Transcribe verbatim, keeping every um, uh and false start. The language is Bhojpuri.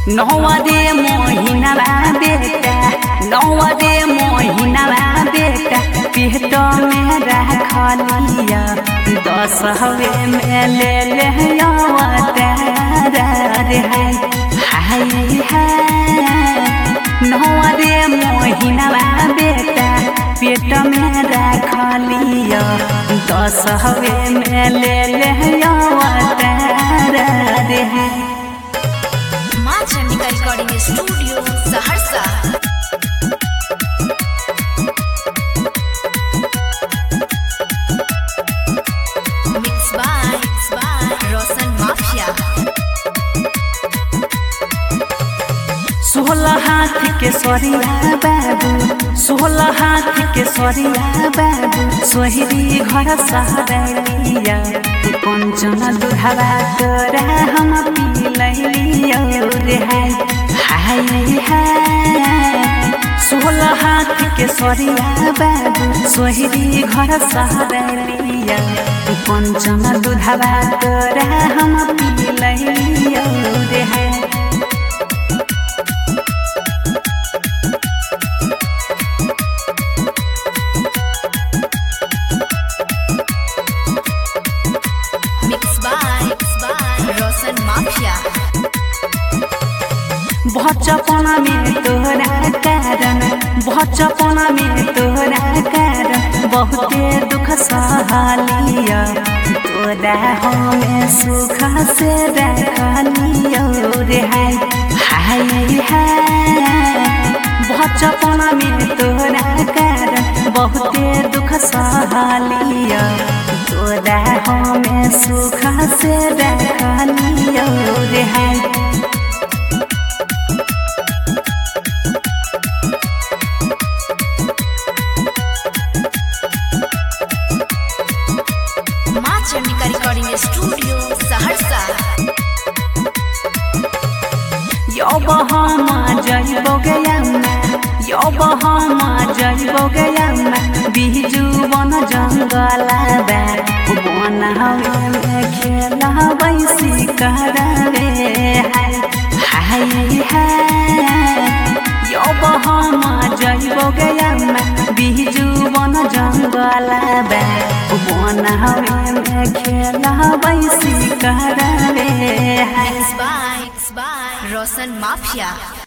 नौवा दे मोहिना बेटा नौवा दे मोहिना बेटा पेट में रख लिया दस हवे में ले ले रे हाय हाय नौवा दे मोहिना बेटा पेट में रख लिया दस हवे में ले ले रे माँ Chandika recording studio Saharsa. Mix by mix by Roshan mafia. सोलह हाथ के सरिया बाबू सोलह हाथ के सरिया बाबू सोहरी घर सहरिया कंचन दुधावा तोरा हम पी लिया रे हाय हाय हाय सोलह हाथ के सरिया बाबू सोहरी घर सहरिया कंचन दुधावा तोरा हम पी लिया रे हाय रोशन माफिया। बचपना में तोरा कारण बचपना में तोरा कारण बहुते दुख सहलिया तोरा हमें सुख से रखलिया रे हाय हाय हाय बचपना में तोरा कारण बहुते दुख सहलिया तोरा हमें सुख से रखलिया रे हाय माँ चंडिका रिकॉर्डिंग स्टूडियो सहरसा। यब हम जइबो गयाना यब हम जइबो गयाना बिजू बन जंगल बा बन हवे में खेला बैसी करवे हाय हाय हाय यब हम जइबो गयाना बिजू बन जंगल बा बन हवे में खेला बैसी करवे हाय mix by mix by Roshan mafia.